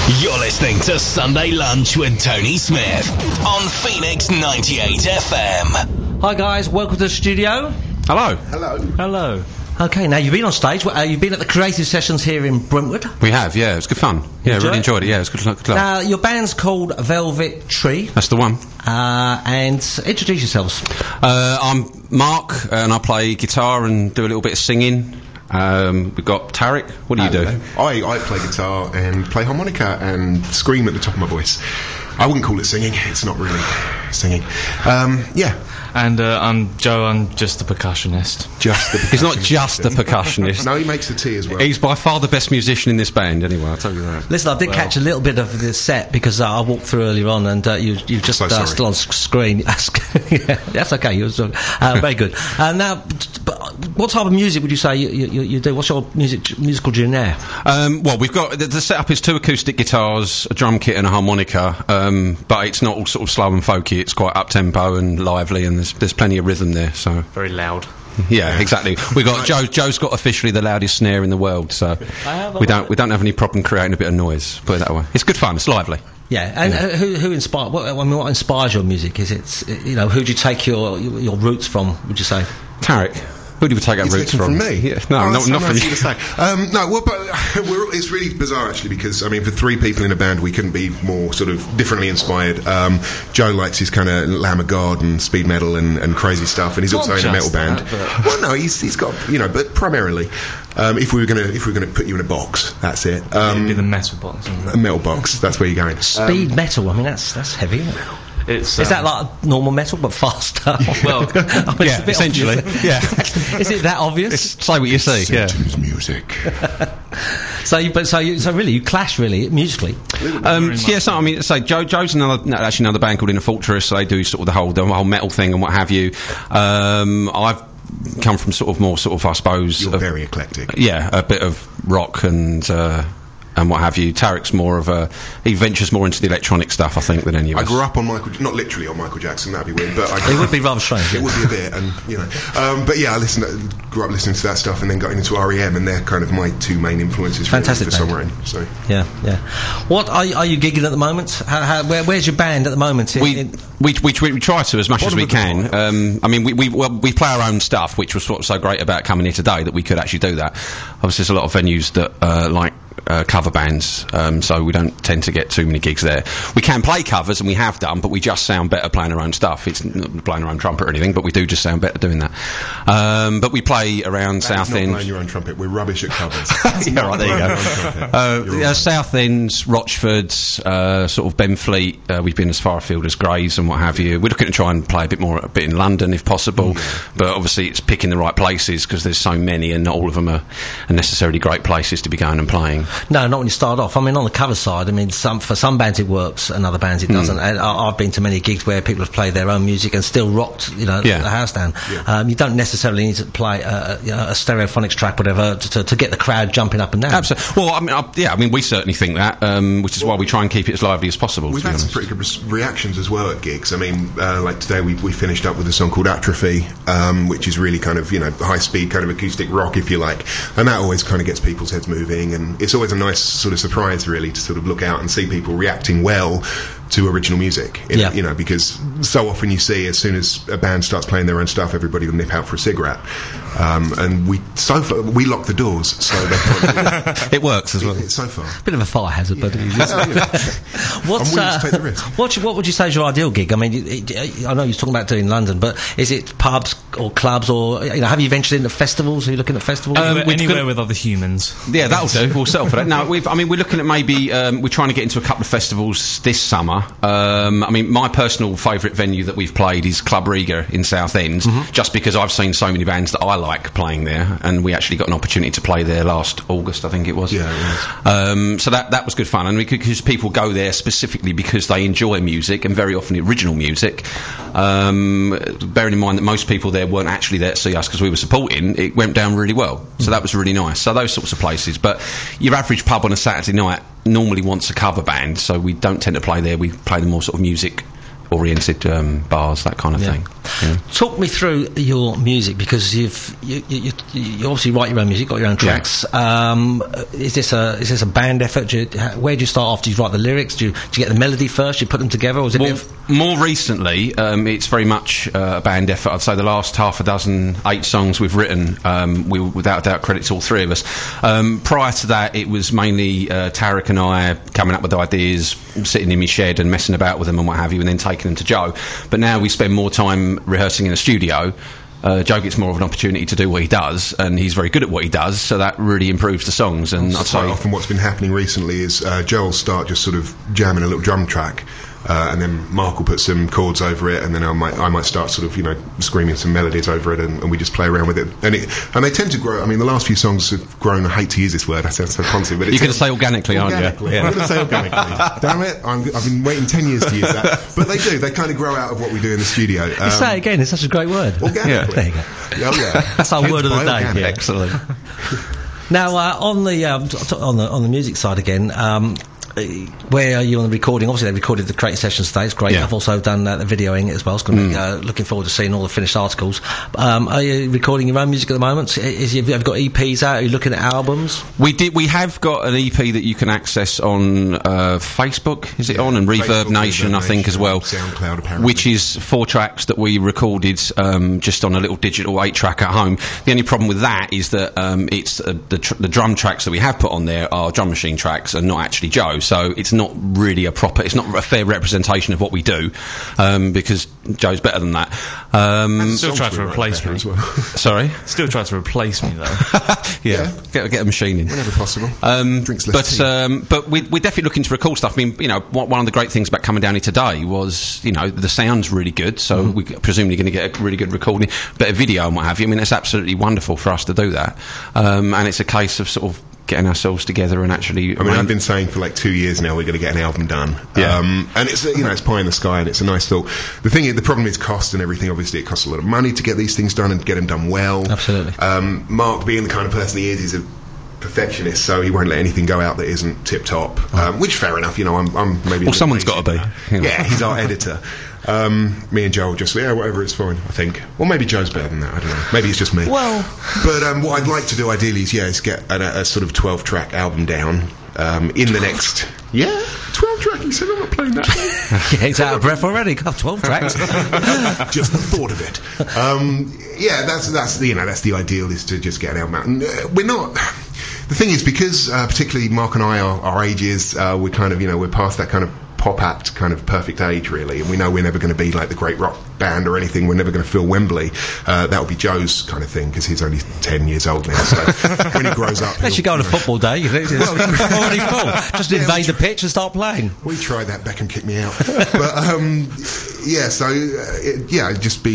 You're listening to Sunday Lunch with Tony Smith on Phoenix 98 FM. Hi guys, welcome to the studio. Hello. Hello. Hello. Okay, now you've been on stage. You've been at the creative sessions here in Brentwood. We have, yeah. It was good fun. Yeah, really enjoyed it. Yeah, it was good luck. Now, your band's called Velvet Tree. That's the one. And introduce yourselves. I'm Mark, and I play guitar and do a little bit of singing. We've got Tarek. What do you do? I play guitar and play harmonica and scream at the top of my voice. I wouldn't call it singing. It's not really singing. Yeah. And I'm Joe. I'm just the percussionist. He's not just a percussionist. No, he makes the tea as well. He's by far the best musician in this band, anyway, I'll tell you that. Listen, I did catch a little bit of the set because I walked through earlier on and you've just still on screen. Yeah, that's okay. You're very good. Now, what type of music would you say you do? What's your musical genre? Well, we've got the setup is 2 acoustic guitars, a drum kit, and a harmonica. But it's not all sort of slow and folky. It's quite up tempo and lively, and there's plenty of rhythm there. So very loud. Yeah, exactly. We got Joe's got officially the loudest snare in the world, so we don't have any problem creating a bit of noise. Put it that way. It's good fun. It's lively. Yeah, and who inspired? What inspires your music? Is it who do you take your roots from? Would you say Tarek? Who do we take our roots from? Me? Yeah. No, not from you. It's really bizarre actually because I mean, for 3 people in a band, we couldn't be more sort of differently inspired. Joe likes his kind of Lamb of God and speed metal and crazy stuff, and he's also in a metal band. Well, no, he's got but primarily, if we were gonna put you in a box, that's it. It'd be the metal box. A metal box. That's where you're going. Speed metal. I mean, that's heavy, isn't it? Is that like normal metal but faster? Well, yeah, essentially. Yeah. Is it that obvious? Say what you see. Satan's music. So really, you clash really musically. So I mean, Joe's another band called Inner Fortress. So they do sort of the whole metal thing and what have you. I've come from I suppose. You're very eclectic. Yeah, a bit of rock and what have you. Tarek's he ventures more into the electronic stuff, I think, than any of us. I grew up on not literally on Michael Jackson, that'd be weird, but it would be rather strange. It would be a bit, and but yeah, I grew up listening to that stuff, and then got into R.E.M., and they're kind of my 2 main influences for songwriting. So yeah. What are you gigging at the moment? Where's your band at the moment? We try to as much as we can. I mean, we play our own stuff, which was what's so great about coming here today, that we could actually do that. Obviously, there's a lot of venues that like cover bands, so we don't tend to get too many gigs there. We can play covers, and we have done, but we just sound better playing our own stuff. It's not playing our own trumpet or anything, but we do just sound better doing that. But we play around Southend. Not playing your own trumpet. We're rubbish at covers. Yeah, right, there you go. Southend, Rochford, sort of Benfleet. We've been as far afield as Grays and what have you. We're looking to try and play a bit in London if possible, but obviously it's picking the right places because there's so many, and not all of them are necessarily great places to be going and playing. No, not when you start off. I mean, on the cover side, I mean, for some bands it works, and other bands it doesn't. And I've been to many gigs where people have played their own music and still rocked, the house down. Yeah. You don't necessarily need to play a stereophonics track, whatever, to get the crowd jumping up and down. Absolutely. Well, I mean, we certainly think that, which is why we try and keep it as lively as possible. We've had some pretty good reactions as well at gigs. I mean, like today we finished up with a song called Atrophy, which is really kind of high speed kind of acoustic rock, if you like, and that always kind of gets people's heads moving, and it's always a nice sort of surprise really to sort of look out and see people reacting well to original music, because so often you see as soon as a band starts playing their own stuff, everybody will nip out for a cigarette, and we lock the doors, so it works as well. It's so far bit of a fire hazard, but I'm willing to take the risk. What would you say is your ideal gig? I mean, I know you're talking about doing London, but is it pubs or clubs, or have you ventured into festivals? Are you looking at festivals? Anywhere with other humans. Yeah, that'll do. We'll settle for that. No, we're looking at maybe we're trying to get into a couple of festivals this summer. I mean, my personal favourite venue that we've played is Club Riga in Southend, just because I've seen so many bands that I like playing there, and we actually got an opportunity to play there last August, I think it was. Yeah, it was. So that was good fun, and because people go there specifically because they enjoy music, and very often original music. Bearing in mind that most people there weren't actually there to see us because we were supporting, it went down really well. So that was really nice. So those sorts of places. But your average pub on a Saturday night normally wants a cover band, so we don't tend to play there. We play the more sort of music oriented bars, that kind of thing. Yeah. Talk me through your music, because you obviously write your own music, got your own tracks. Is this a band effort? Where do you start off? Do you write the lyrics? Do you get the melody first? Do you put them together, or is it more recently? It's very much a band effort. I'd say the last 8 songs we've written, we without doubt credit to all three of us. Prior to that, it was mainly Tarek and I coming up with ideas, sitting in my shed and messing about with them and what have you, and then taking them to Joe. But now we spend more time rehearsing in a studio. Joe gets more of an opportunity to do what he does, and he's very good at what he does, so that really improves the songs. And I'd say quite often what's been happening recently is Joe will start just sort of jamming a little drum track, and then Mark will put some chords over it, and then I might start sort of, you know, screaming some melodies over it, and we just play around with it. And they tend to grow. I mean, the last few songs have grown. I hate to use this word, I sound so fancy, but you're going to say organically, aren't you? Yeah. I'm going to say organically. Damn it! I've been waiting 10 years to use that, but they do. They kind of grow out of what we do in the studio. You say it again. It's such a great word. Organically. Yeah. There you go. Oh yeah. That's our word of the day. Yeah. Excellent. Now, on the music side again, where are you on the recording? Obviously, they recorded the creative sessions today. It's great. Yeah. I've also done the videoing as well. It's going to be, looking forward to seeing all the finished articles. Are you recording your own music at the moment? Have you got EPs out? Are you looking at albums? We have got an EP that you can access on Facebook. Is it on? And Reverb Nation, I think, as well. SoundCloud, apparently. Which is 4 tracks that we recorded just on a little digital 8-track at home. The only problem with that is that it's the drum tracks that we have put on there are drum machine tracks and not actually Joe. So it's not really it's not a fair representation of what we do, because Joe's better than that. Still try to replace me. Well. Sorry? Still try to replace me, though. Yeah. Get a machine in. Whenever possible. Drinks less but we're definitely looking to record stuff. I mean, you know, one of the great things about coming down here today was, you know, the sound's really good, so we're presumably going to get a really good recording, better video and what have you. I mean, it's absolutely wonderful for us to do that. And it's a case of sort of getting ourselves together and actually. I mean, I've been saying for like 2 years now we're going to get an album done. Yeah. And it's it's pie in the sky, and it's a nice thought. The problem is cost and everything. Obviously, it costs a lot of money to get these things done and get them done well. Absolutely. Mark, being the kind of person he is, he's a perfectionist, so he won't let anything go out that isn't tip top. Which fair enough. You know, I'm maybe. Well, someone's got to be. You know. Yeah, he's our editor. Me and Joe will just whatever, it's fine, I think. Or maybe Joe's better than that, I don't know. Maybe it's just me. Well, but what I'd like to do ideally is get a sort of 12-track album down in the next 12-track. You said I'm not playing that. Yeah, he's out of breath already. Got 12 tracks. Just the thought of it. That's the ideal, is to just get an album out. And we're not. The thing is, because particularly Mark and I, our ages, we're kind of, we're past that kind of pop act kind of perfect age, really, and we know we're never going to be like the great rock band or anything. We're never going to fill Wembley. That'll be Joe's kind of thing, because he's only 10 years old now, so when he grows up, unless you go on a football day, you think it's already full. Just invade the pitch and start playing. We tried that. Beckham kicked me out. But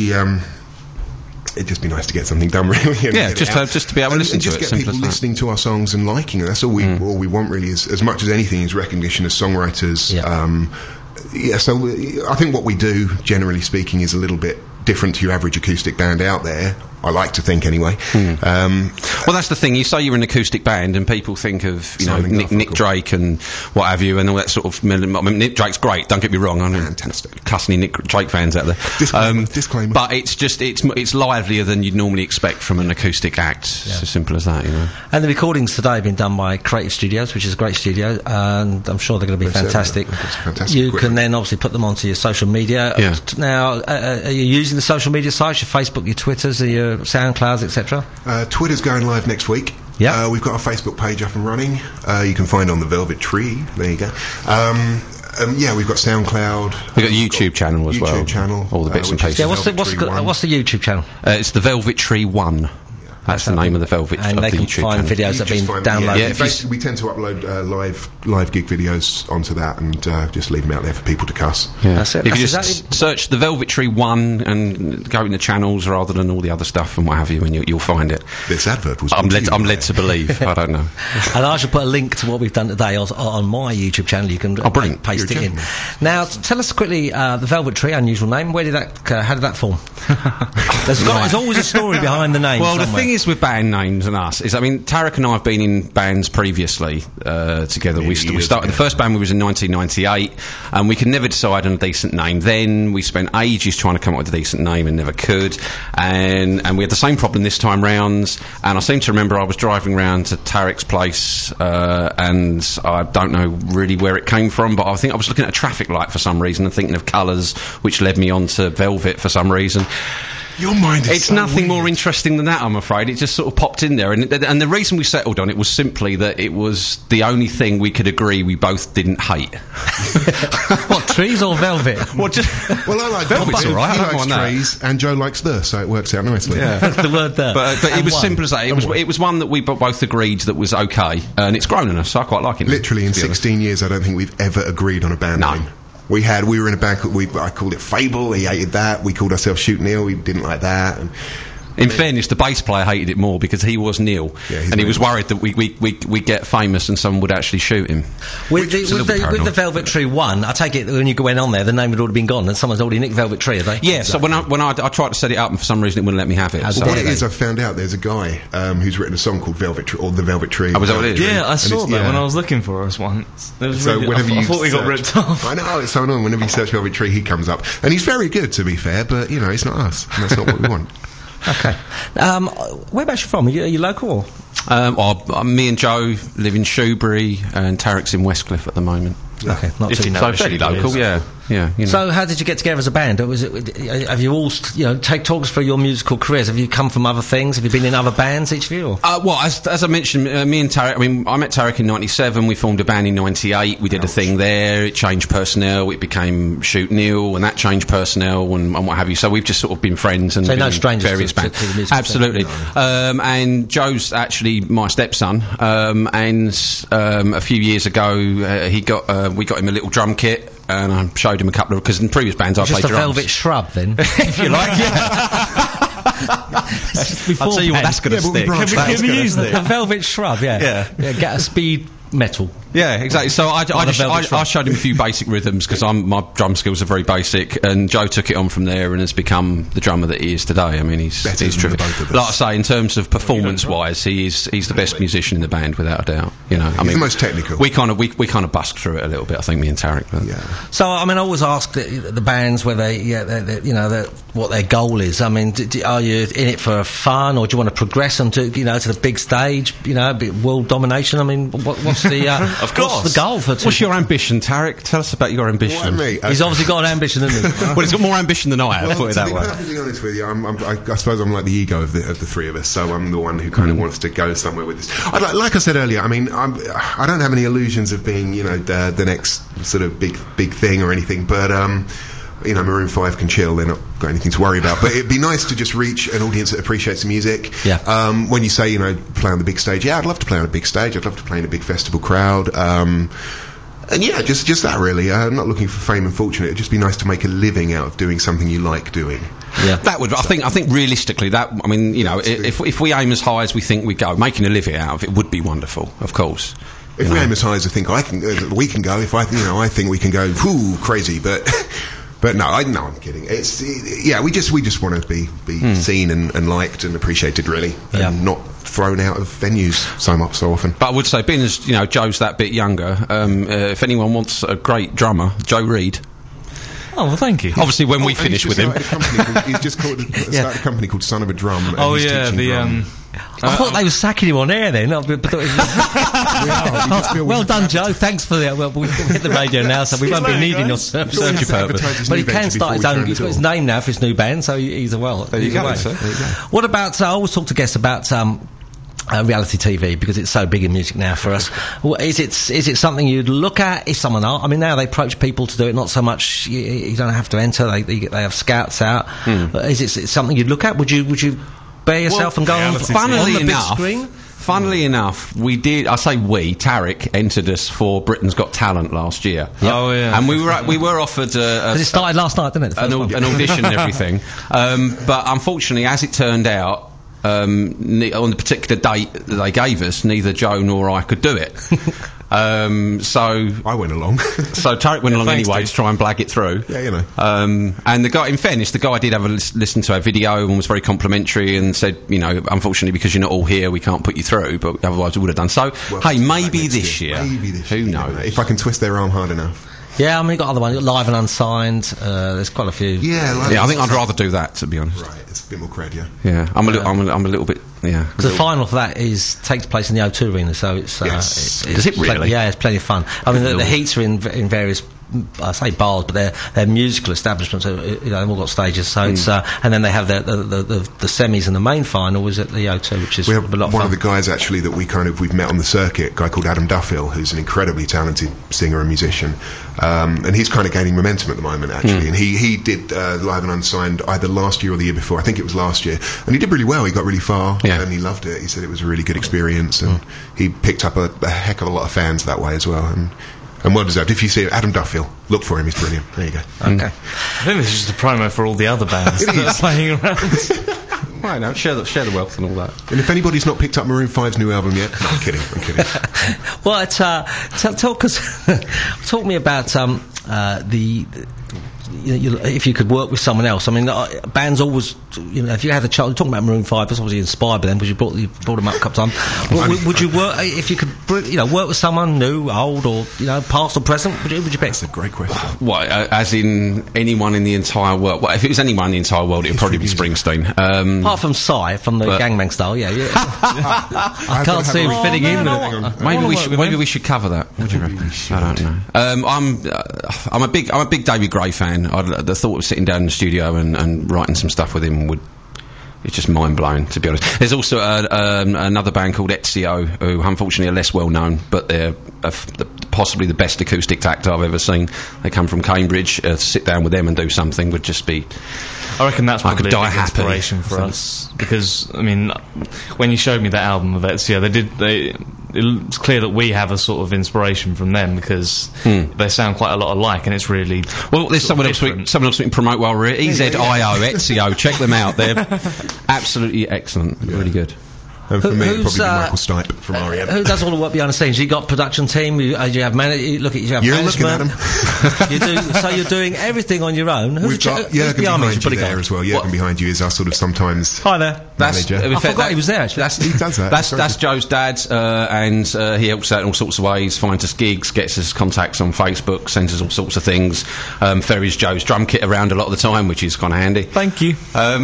it'd just be nice to get something done, really. Just to be able to listen and to just it. get people listening to our songs and liking it. That's all we want, really, is as much as anything is recognition as songwriters. So I think what we do, generally speaking, is a little bit different to your average acoustic band out there. I like to think, anyway. Well, that's the thing. You say you're an acoustic band, and people think of Nick Drake and what have you, and all that sort of. I mean, Nick Drake's great. Don't get me wrong. I'm fantastic. Cussing Nick Drake fans out there. Disclaimer. But it's livelier than you'd normally expect from an acoustic act. It's as simple as that, you know. And the recordings today have been done by Creative Studios, which is a great studio, and I'm sure they're going to be fantastic. You can then obviously put them onto your social media. Yeah. Now, are you using the social media sites, your Facebook, your Twitters, your SoundClouds, etc.? Twitter's going live next week. Yeah. We've got a Facebook page up and running. You can find on the Velvet Tree. There you go. We've got SoundCloud. We've got a YouTube channel as well. YouTube channel. All the bits and pieces. Yeah, what's the YouTube channel? It's the Velvet Tree 1. That's the name of the Velvet and of they the can YouTube find channel. videos that have been downloaded. We tend to upload live gig videos onto that, and just leave them out there for people to cuss. Yeah. That's it. If you just search the Velvet Tree 1 and go in the channels rather than all the other stuff and what have you, and you'll find it. This advert was. I'm led to believe. I don't know. And I should put a link to what we've done today on my YouTube channel. You can paste it in. Now, tell us quickly, the Velvet Tree, unusual name. How did that form? There's always a story behind the name. Well, somewhere. The thing is with band names and us is, I mean, Tarek and I have been in bands previously together. We started the first band we was in 1998, and we could never decide on a decent name. Then we spent ages trying to come up with a decent name and never could. And we had the same problem this time round. And I seem to remember I was driving around to Tarek's place, and I don't know really where it came from, but I think I was looking at a traffic light for some reason and thinking of colours, which led me on to Velvet for some reason. Your mind is It's so nothing weird. more interesting than that, I'm afraid. It just sort of popped in there. And the reason we settled on it was simply that it was the only thing we could agree we both didn't hate. What, trees or velvet? Well, Well, I like Velvet's Velvet. all right, I He don't likes mind that. trees, and Joe likes the, so it works out nicely. The word there. But it was simple as that. It was one that we both agreed that was okay, and it's grown on us, so I quite like it. Literally, in to be honest. 16 years, I don't think we've ever agreed on a band No. name. We were in a band I called it Fable. He hated that. We called ourselves Shoot Neil. He didn't like that. And In fairness, the bass player hated it more because he was Neil, Yeah, and he was worried that we'd get famous and someone would actually shoot him. With a little bit the paranoid. Velvet Tree 1, I take it that when you went on there, the name had already been gone, and someone's already nicked Velvet Tree, have they? Yeah, so when I tried to set it up, and for some reason it wouldn't let me have it. How's So it what Yeah, it is, I've found out there's a guy who's written a song called Velvet Tree, or The Velvet Tree. Oh, was that what it is? Yeah, I And saw it's- that yeah. when I was looking for us once. It was So really, whenever I you thought we got search- ripped off. I know, it's so annoying. Whenever you search Velvet Tree, he comes up. And he's very good, to be fair, but, you know, it's not us. And that's not what we want. Okay. Whereabouts you from? Are you local or? Me and Joe live in Shoebury, and Tarek's in Westcliff at the moment. Okay, not If too you know So where fairly Shoebury local, is. yeah. You know. So, how did you get together as a band? Or was it? Have you all, talk us through your musical careers? Have you come from other things? Have you been in other bands, each of you? Or? Well, as I mentioned, me and Tarek, I met Tarek in 97, we formed a band in 98, we did a thing there, it changed personnel, it became Shoot Neil, and that changed personnel and what have you, so we've just sort of been friends and So been no in strangers various to bands. the musical Absolutely. And Joe's actually my stepson, and a few years ago, we got him a little drum kit, and I showed him a couple of, because in previous bands I Just played a drums. Velvet Shrub, then? If you like, I'll tell you what, that's going to Yeah, but we stick. branched out. Can we use A this? Velvet Shrub, yeah. Get a speed metal. Yeah, exactly. So I Velvet showed him a few basic rhythms because my drum skills are very basic, and Joe took it on from there and has become the drummer that he is today. I mean, he's Better than terrific. the both of us. Like I say, in terms of performance-wise, he's the best musician in the band without a doubt. You know, I mean, the most technical. We kind of busked through it a little bit. I think me and Tarek. But. Yeah. So, I mean, I always ask the bands whether what their goal is. I mean, are you in it for fun, or do you want to progress them to the big stage? World domination. I mean, what's the Of course. what's the goal for? What's your ambition, Tarek? Tell us about your ambition. Why me? He's obviously got an ambition, hasn't he? Well, he's got more ambition than I have. Put it to that be way. perfectly honest with you, I suppose I'm like the ego of the three of us, so I'm the one who kind of wants to go somewhere with this. Like I said earlier, I mean, I don't have any illusions of being, the next sort of big thing or anything, but Maroon 5 can chill; they're not got anything to worry about. But it'd be nice to just reach an audience that appreciates the music. Yeah. When you say, play on the big stage, yeah, I'd love to play on a big stage. I'd love to play in a big festival crowd. And yeah, just that really. I'm not looking for fame and fortune. It'd just be nice to make a living out of doing something you like doing. Yeah. That would, I think realistically, if we aim as high as we think we go, making a living out of it would be wonderful, of course. If we aim as high as I think we can go, if I think we can go, crazy, but no, I'm kidding. We just want to be seen and liked and appreciated, really, and not thrown out of venues so often. But I would say, being as Joe's that bit younger, if anyone wants a great drummer, Joe Reid. Oh, well, thank you. Obviously, when we And finish he's with just him. he's just started a company called Son of a Drum. And Oh, he's yeah, teaching the, drum. I thought they were sacking him on air then. Well done, Joe. Thanks for that. Well, we've hit the radio now, so we won't be needing your service. He'll have to advertise his But new he can venture start his before we own. turn He's it got his all. name now for his new band, so he's well. There you go, sir. What about? I always talk to guests about. Reality TV, because it's so big in music now for us. Well, is it something you'd look at if someone I mean, now they approach people to do it, not so much you don't have to enter, they have scouts out. Is it something you'd look at? Would you bear yourself and go on the big screen? Funnily enough, Tarek entered us for Britain's Got Talent last year. Yep. Oh, yeah. And we were offered Because it started last night, didn't it? an audition and everything. But unfortunately, as it turned out, on the particular date that they gave us, neither Joe nor I could do it. So I went along. So Tarek went along anyway to try and blag it through. Yeah, you know. And the guy, in fairness, the guy did have a listen to our video and was very complimentary and said, you know, unfortunately because you're not all here, we can't put you through, but otherwise we would have done. So, well, hey, maybe this year. Who knows? If I can twist their arm hard enough. Yeah, I mean, you've got other ones, Live and Unsigned. There's quite a few. Yeah, I think I'd rather do that, to be honest. Right, it's a bit more cred, yeah. Yeah, I'm a little bit. Yeah. The final for that takes place in the O2 Arena, so it's. Yes. Does it really? Yeah, it's plenty of fun. I mean, the heats are in various. I say bars, but they're musical establishments. You know, they've all got stages. So it's and then they have the semis and the main final is at the O2, which is we have a lot of one fun. of the guys actually that we've met on the circuit, a guy called Adam Duffield, who's an incredibly talented singer and musician, and he's kind of gaining momentum at the moment actually. And he did Live and Unsigned either last year or the year before. I think it was last year, and he did really well. He got really far, and he loved it. He said it was a really good experience, and he picked up a heck of a lot of fans that way as well. And well deserved. If you see Adam Duffield, look for him. He's brilliant. There you go. Okay. I think this is just a promo for all the other bands that are playing around. Right, now share the wealth and all that. And if anybody's not picked up Maroon 5's new album yet, no, I'm kidding. Well, talk me about if you could work with someone else. I mean, bands always, you know, if you had a child, talking about Maroon 5, that's obviously inspired by them because you brought them up a couple of times. Would you work, if you could, work with someone new, old, or, past or present? Would you pick? That's a great question. What, as in anyone in the entire world? Well, if it was anyone in the entire world, it would probably be Springsteen. Apart from Psy, from the Gangbang Style, yeah. I can't see him fitting in. Maybe we should cover that. What do you reckon? I don't know. I'm a big David Gray fan. The thought of sitting down in the studio and writing some stuff with him it's just mind blowing, to be honest. There's also another band called Ezio, who unfortunately are less well known, but they're possibly the best acoustic act I've ever seen. They come from Cambridge. To sit down with them and do something would just be. I reckon that's I could probably die a big happy. inspiration for us, because I mean, when you showed me that album of Ezio, it's clear that we have a sort of inspiration from them, because they sound quite a lot alike, and it's really well. There's someone else we can promote while we're here. EZIO, Ezio, check them out. They're absolutely excellent, really good. And for me, it'd probably be Michael Stipe from R.E.M. Who does all the work behind the scenes? You got production team. You have you have management. Looking at them. So you're doing everything on your own. We've got Jürgen behind you there as well. Jürgen behind you is our sort of sometimes. Hi there. Manager. I forgot he was there. Actually, he does that. That's Joe's dad, and he helps out in all sorts of ways. Finds us gigs, gets us contacts on Facebook, sends us all sorts of things. Ferries Joe's drum kit around a lot of the time, which is kind of handy. Thank you.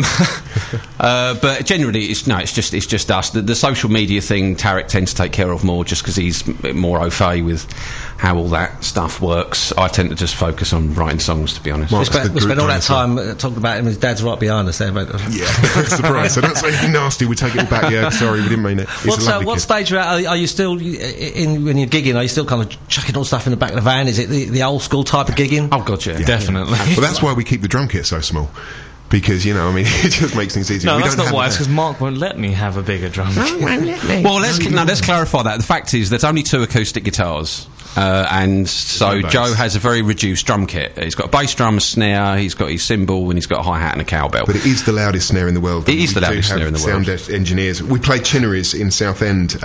But generally, it's just us. The social media thing, Tarek tends to take care of more, just because he's more au fait with how all that stuff works. I tend to just focus on writing songs, to be honest. We spent all that time talking about him. His dad's right behind us there. Yeah, surprise. So don't say anything nasty. We take it all back. Yeah, sorry, we didn't mean it. What stage are you at? Are you still when you're gigging? Are you still kind of chucking all stuff in the back of the van? Is it the old school type of gigging? Oh god, yeah. Definitely. Well, that's why we keep the drum kit so small. Because, it just makes things easier. No, that's not why. It's because Mark won't let me have a bigger drum kit. Well, let's clarify that. The fact is, there's only 2 acoustic guitars, and so Joe has a very reduced drum kit. He's got a bass drum, a snare, he's got his cymbal, and he's got a hi-hat and a cowbell. But it is the loudest snare in the world. It is the loudest snare in the world. Sound engineers. We played Chinnery's in Southend.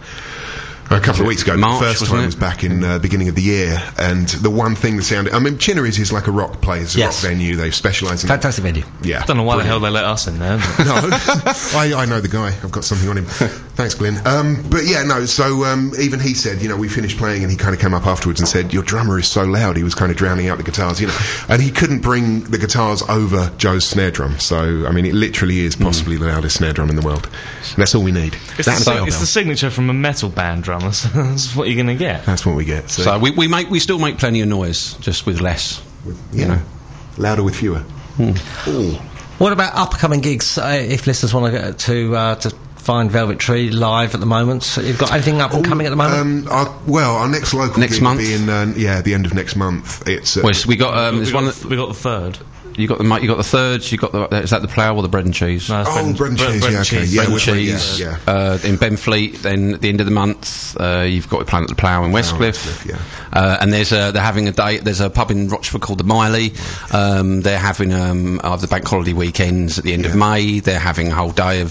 A couple of weeks ago. March, the first time was back in beginning of the year, and the one thing that sounded. I mean, Chinnery's is like a rock place, a rock venue. They specialise in fantastic venue. Yeah, I don't know why the hell they let us in there. No, I know the guy. I've got something on him. Thanks, Glenn. But yeah, no. So even he said, we finished playing, and he kind of came up afterwards and said, "Your drummer is so loud." He was kind of drowning out the guitars, and he couldn't bring the guitars over Joe's snare drum. So I mean, it literally is possibly the loudest snare drum in the world. And that's all we need. It's the signature from a metal band drummer. That's what you're going to get. That's what we get. So we still make plenty of noise, just with less. Louder with fewer. What about upcoming gigs? If listeners want to find Velvet Tree live at the moment, so you've got anything up and coming at the moment? Our next local gig will be in the end of next month. It's we got the 3rd. You got the 3rd. You got is that the Plough or the Bread and Cheese? No, bread and cheese. Bread and cheese. In Benfleet. Then at the end of the month, you've got Planet the Plough in Westcliff. And they're having a day. There's a pub in Rochford called the Miley. They're having the bank holiday weekends at the end of May. They're having a whole day of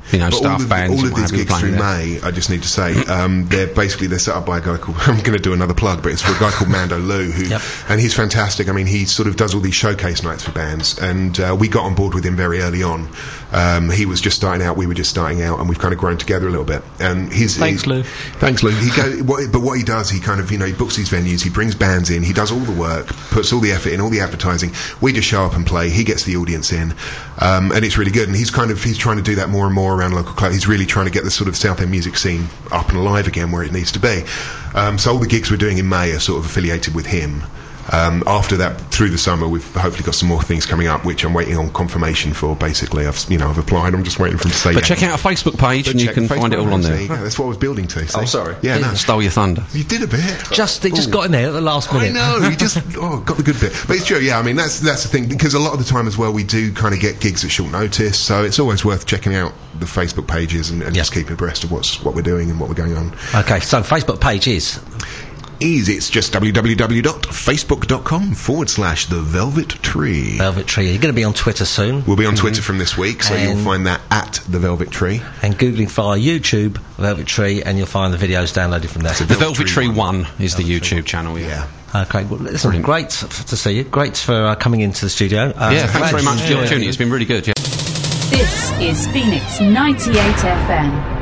staff bands. All of these gigs through May, I just need to say, they're set up by a guy called, I'm going to do another plug, but it's for a guy called Mando Lou, and he's fantastic. I mean, he sort of does all these showcase nights for bands, and we got on board with him very early on. He was just starting out, we were just starting out, and we've kind of grown together a little bit. And Thanks, Lou. Thanks, Lou. But what he does, he kind of, he books these venues, he brings bands in, he does all the work, puts all the effort in, all the advertising. We just show up and play. He gets the audience in, and it's really good. And he's trying to do that more and more around local clubs. He's really trying to get the sort of Southend music scene up and alive again where it needs to be. So all the gigs we're doing in May are sort of affiliated with him. After that, through the summer, we've hopefully got some more things coming up, which I'm waiting on confirmation for. Basically, I've applied. I'm just waiting for him to say. But check out our Facebook page, and you can find it all on there. That's what I was building to. See? Oh, sorry. Yeah, no. Stole your thunder. You did a bit. They just got in there at the last minute. I know. You just got the good bit. But it's true. Yeah, I mean that's the thing, because a lot of the time as well, we do kind of get gigs at short notice, so it's always worth checking out the Facebook pages and just keeping abreast of what we're doing and what we're going on. Okay, so Facebook page is. It's just www.facebook.com/The Velvet Tree. Velvet Tree. You're going to be on Twitter soon. We'll be on Twitter from this week, so you'll find that at The Velvet Tree. And googling via YouTube Velvet Tree, and you'll find the videos downloaded from there. So the Velvet Tree 1 is the YouTube channel. Yeah. Okay, well, listen, great to see you. Great for coming into the studio. Thanks very much for the opportunity. It's been really good. Yeah. This is Phoenix 98 FM.